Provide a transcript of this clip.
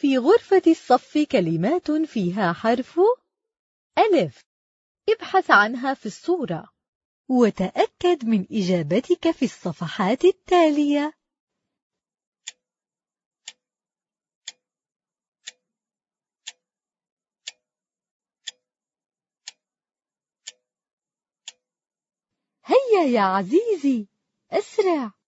في غرفة الصف كلمات فيها حرف ألف. ابحث عنها في الصورة وتأكد من إجابتك في الصفحات التالية. هيا يا عزيزي، أسرع.